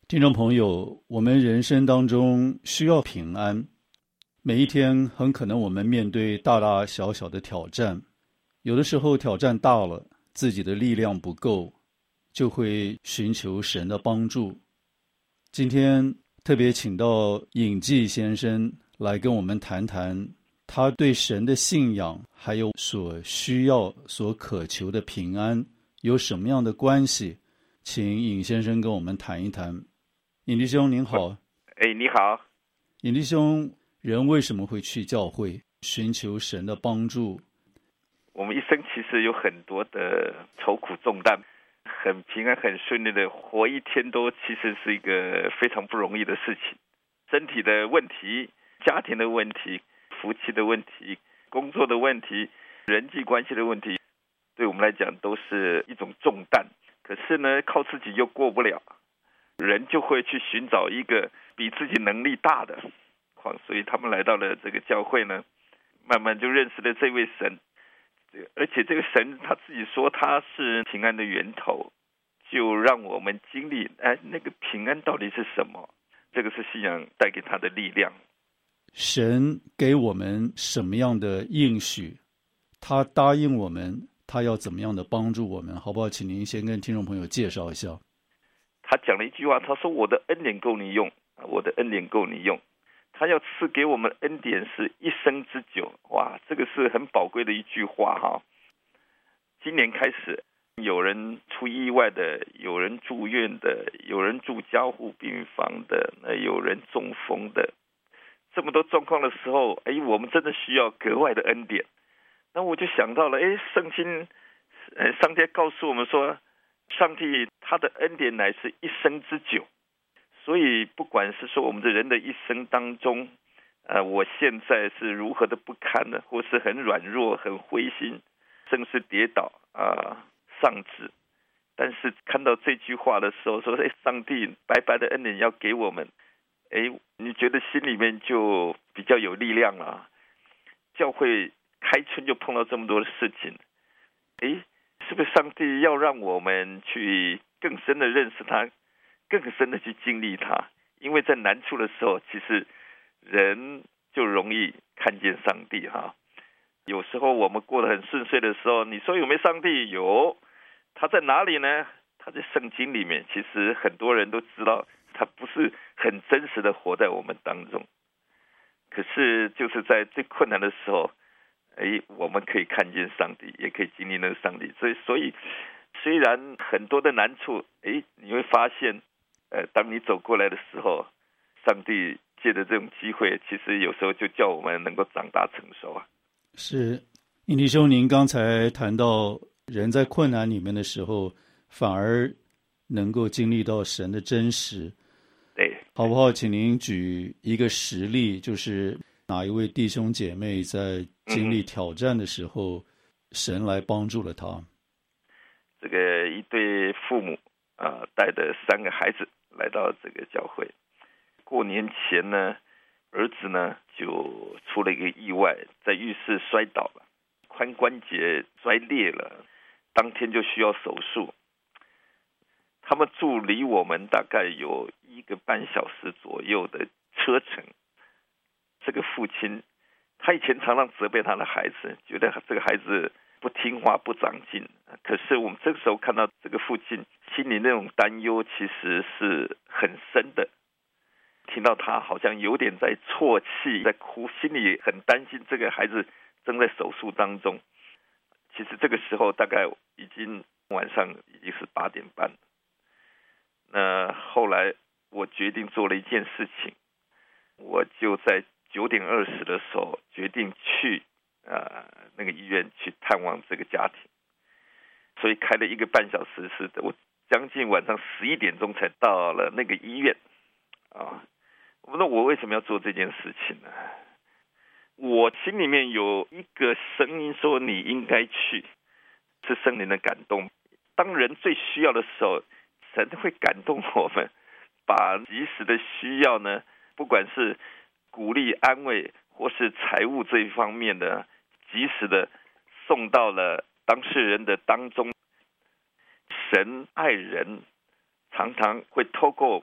听众朋友，我们人生当中需要平安，每一天很可能我们面对大大小小的挑战，有的时候挑战大了，自己的力量不够，就会寻求神的帮助。今天特别请到尹继先生来跟我们谈谈他对神的信仰还有所需要所渴求的平安有什么样的关系，请尹先生跟我们谈一谈。尹弟兄您好。 你好。 尹弟兄，人为什么会去教会寻求神的帮助？ 我们一生其实有很多的愁苦重担，很平安很顺利的活一天都其实是一个非常不容易的事情。身体的问题、家庭的问题、夫妻的问题、工作的问题、人际关系的问题，对我们来讲都是一种重担。可是呢，靠自己又过不了，人就会去寻找一个比自己能力大的，所以他们来到了这个教会呢，慢慢就认识了这位神。而且这个神他自己说他是平安的源头，就让我们经历那个平安到底是什么？这个是信仰带给他的力量。 神给我们什么样的应许？他答应我们，他要怎么样的帮助我们？好不好？请您先跟听众朋友介绍一下。 他讲了一句话，他说我的恩典够你用，我的恩典够你用。他要赐给我们恩典是一生之久。哇，这个是很宝贵的一句话哈。今年开始有人出意外的，有人住院的，有人住加护病房的，有人中风的，这么多状况的时候，我们真的需要格外的恩典。那我就想到了，圣经上帝告诉我们说，上帝他的恩典乃是一生之久。所以不管是说我们的人的一生当中，我现在是如何的不堪呢，或是很软弱很灰心，甚至跌倒丧志，但是看到这句话的时候说，上帝白白的恩典要给我们，你觉得心里面就比较有力量了。教会开春就碰到这么多的事情，是不是上帝要让我们去更深的认识他，更深的去经历他？因为在难处的时候，其实人就容易看见上帝哈。有时候我们过得很顺遂的时候，你说有没有上帝？有。他在哪里呢？他在圣经里面。其实很多人都知道他不是很真实的活在我们当中，可是就是在最困难的时候，我们可以看见上帝，也可以经历那个上帝。所以虽然很多的难处，你会发现当你走过来的时候，上帝借着这种机会，其实有时候就叫我们能够长大成熟啊。 是，尹弟兄，您刚才谈到人在困难里面的时候，反而能够经历到神的真实。 对， 好不好？请您举一个实例，就是哪一位弟兄姐妹在经历挑战的时候，神来帮助了他。 这个一对父母带着3个孩子来到这个教会。过年前呢，儿子呢就出了一个意外，在浴室摔倒了，髋关节摔裂了，当天就需要手术。他们住离我们大概有1个半小时左右的车程。这个父亲他以前常常责备他的孩子，觉得这个孩子不听话不长进。可是我们这个时候看到这个父亲心里那种担忧其实是很深的，听到他好像有点在啜泣在哭，心里很担心这个孩子正在手术当中。其实这个时候大概晚上已经是8点半。那后来我决定做了一件事情，我就在9点20的时候决定去那个医院去探望这个家庭。所以开了1个半小时，我将近晚上11点钟才到了那个医院那我为什么要做这件事情呢？我心里面有一个声音说你应该去，是圣灵的感动。当人最需要的时候，神会感动我们，把及时的需要呢，不管是鼓励安慰或是财务这一方面的，及时的送到了当事人的当中。神爱人常常会透过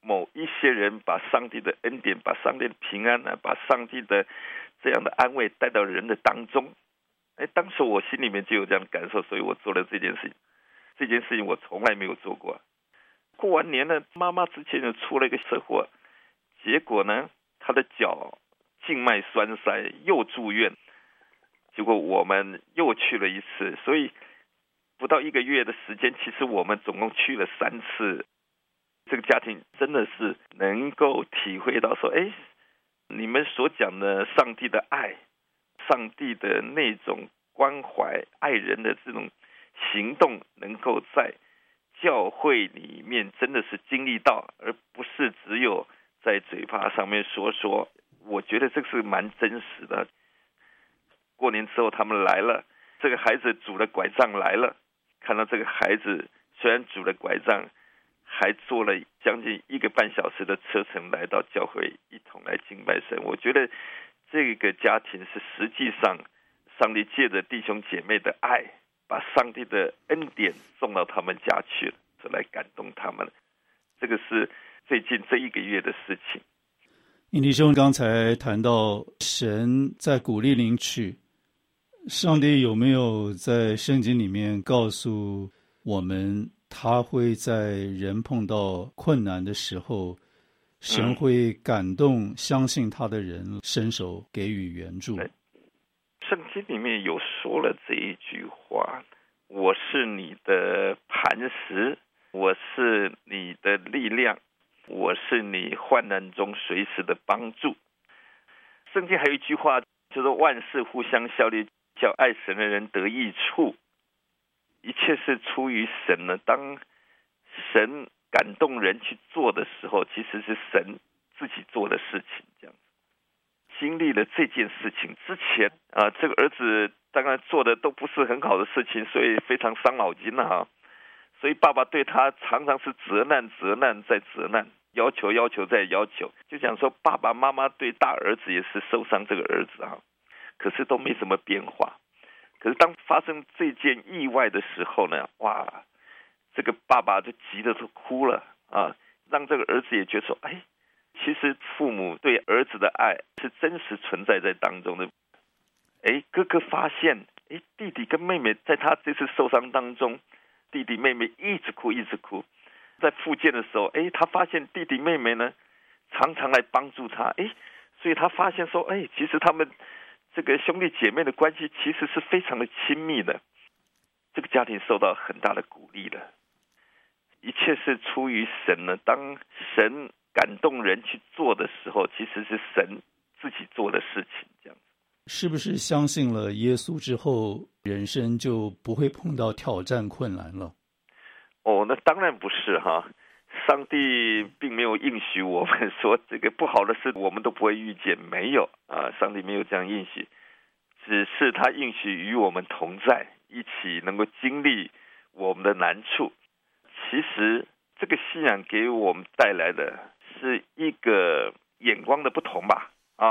某一些人把上帝的恩典，把上帝的平安啊，把上帝的这样的安慰带到人的当中。当时我心里面就有这样的感受，所以我做了这件事情。这件事情我从来没有做过。过完年呢，妈妈之前就出了一个车祸，结果呢，她的脚静脉栓塞，又住院。结果我们又去了一次，所以不到1个月的时间，其实我们总共去了3次。这个家庭真的是能够体会到说，你们所讲的上帝的爱，上帝的那种关怀爱人的这种行动，能够在教会里面真的是经历到，而不是只有在嘴巴上面说。我觉得这是蛮真实的。过年之后他们来了，这个孩子拄了拐杖来了，看到这个孩子虽然拄了拐杖，还坐了将近1个半小时的车程来到教会一同来敬拜神。我觉得这个家庭是实际上上帝借着弟兄姐妹的爱，把上帝的恩典送到他们家去了，来感动他们。这个是最近这1个月的事情。 印弟兄刚才谈到神在鼓励领取，上帝有没有在圣经里面告诉我们，他会在人碰到困难的时候，神会感动相信他的人，伸手给予援助？ 圣经里面有说了这一句话，我是你的磐石，我是你的力量，我是你患难中随时的帮助。圣经还有一句话，就是万事互相效力，叫爱神的人得益处。一切是出于神呢。当神感动人去做的时候，其实是神自己做的事情。这样经历了这件事情之前这个儿子当然做的都不是很好的事情，所以非常伤脑筋所以爸爸对他常常是责难再责难，要求再要求，就想说爸爸妈妈对大儿子也是受伤这个儿子可是都没什么变化。可是当发生这件意外的时候呢，哇，这个爸爸就急得都哭了让这个儿子也觉得说，其实父母对儿子的爱是真实存在在当中的。哥哥发现弟弟跟妹妹在他这次受伤当中，弟弟妹妹一直哭。在复健的时候他发现弟弟妹妹呢常常来帮助他，所以他发现说其实他们这个兄弟姐妹的关系其实是非常的亲密的。这个家庭受到很大的鼓励了。一切是出于神呢。当神感动人去做的时候，其实是神自己做的事情。这样是不是相信了耶稣之后，人生就不会碰到挑战困难了？ 那当然不是上帝并没有应许我们说这个不好的事我们都不会遇见，没有上帝没有这样应许，只是他应许与我们同在，一起能够经历我们的难处。其实这个信仰给我们带来的是一个眼光的不同吧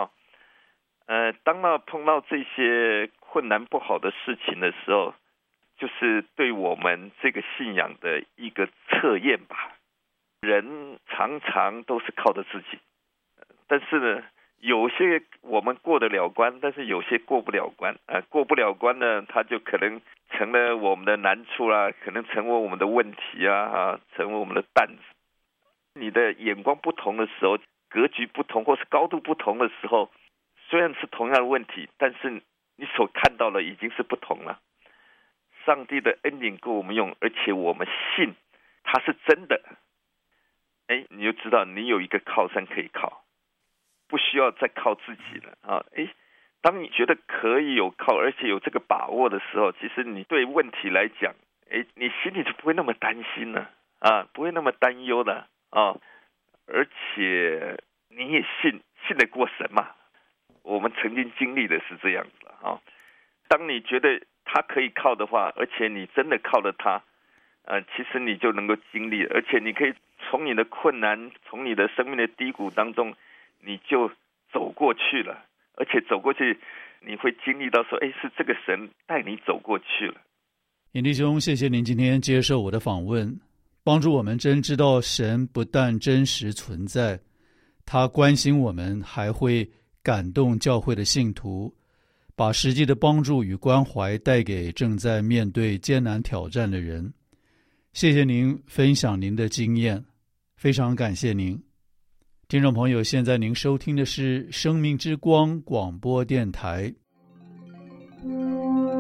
当碰到这些困难不好的事情的时候，就是对我们这个信仰的一个测验吧。人常常都是靠着自己，但是呢，有些我们过得了关，但是有些过不了关过不了关呢，它就可能成了我们的难处可能成为我们的问题成为我们的担子。你的眼光不同的时候，格局不同或是高度不同的时候，虽然是同样的问题，但是你所看到的已经是不同了。上帝的恩典够我们用，而且我们信它是真的，你就知道你有一个靠山可以靠，不需要再靠自己了当你觉得可以有靠，而且有这个把握的时候，其实你对问题来讲你心里就不会那么担心了不会那么担忧的而且你也信得过神嘛。我们曾经经历的是这样子当你觉得他可以靠的话，而且你真的靠了他其实你就能够经历，而且你可以从你的困难，从你的生命的低谷当中，你就走过去了。而且走过去你会经历到说是这个神带你走过去了。 严弟兄，谢谢您今天接受我的访问。 帮助我们真知道神不但真实存在，他关心我们，还会感动教会的信徒，把实际的帮助与关怀带给正在面对艰难挑战的人。谢谢您分享您的经验，非常感谢您。听众朋友，现在您收听的是生命之光广播电台。